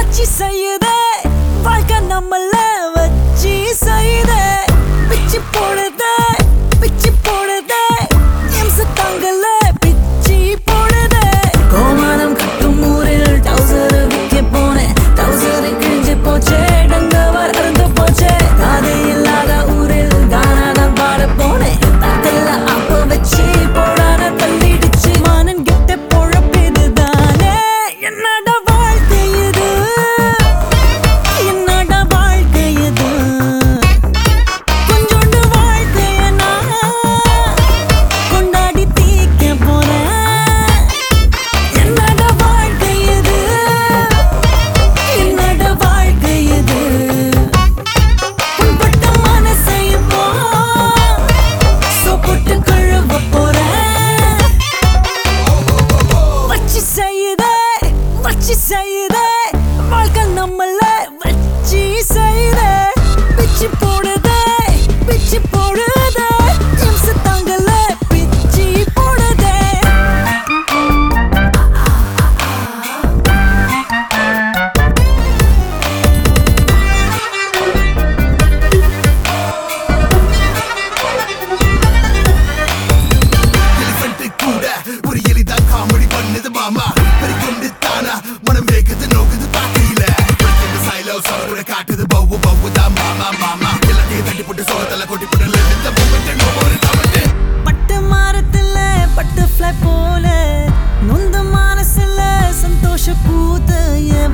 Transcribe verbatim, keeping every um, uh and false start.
வச்சி செய்யுதே வாழ்க்கை நம்மள வச்சி செய்யுதே பிச்சி போடுதே பிச்சி போடுதே எம்ச தாங்கல பிச்சி போடுதே கோமானம் கட்டும் ஊரில் டவுசர் விற்க போனேன் டவுசர் கிழிஞ்சு போச்சே டங்கவர் அறுந்து போச்சே காதை இல்லாத ஊரில் கானாதான் பாட போனேன் தத்தல்ல அப்ப வச்சு போடான தள்ளிடுச்சு மானன் கிட்ட பொழப்பது தானே என்னடா வாழ்க்கை இது என்னடா வாழ்க்கை இது கொஞ்சோண்டு வாழ்க்கைய நான் கொண்டாடி தீக்க போறேன் என்னடா வாழ்க்கை இது என்னடா வாழ்க்கை இது உன்பட்ட மனசை இப்போ சோப்புட்டு கழுவ போறேன் வச்சி செய்யுதே வச்சி செய்யுதே வாழ்க்கை நம்மள வச்சி செய்யுதே பிச்சி போடுதே பிச்சி போடுதே எம்ச தாங்கல பிச்சி போடுதே எலிஃபென்ட் கூட ஒரு எலிதா காமெடி பண்ணுது மாமா பெருக்கொண்டு தானா மனம் வேகுது நோக்குது பாக்கையில சைலோ சொல்ல காட்டுது பவு பவு தான் மாமா மாமா எல்லாத்தையும் தட்டி போட்டு சோகத்தல கொட்டி போட்டு இந்த மூமெண்ட் ஒரு தவறு பட்டு மரத்துல பட்டர்ஃப்ளை போல நொந்த மனசுல சந்தோஷ பூத்த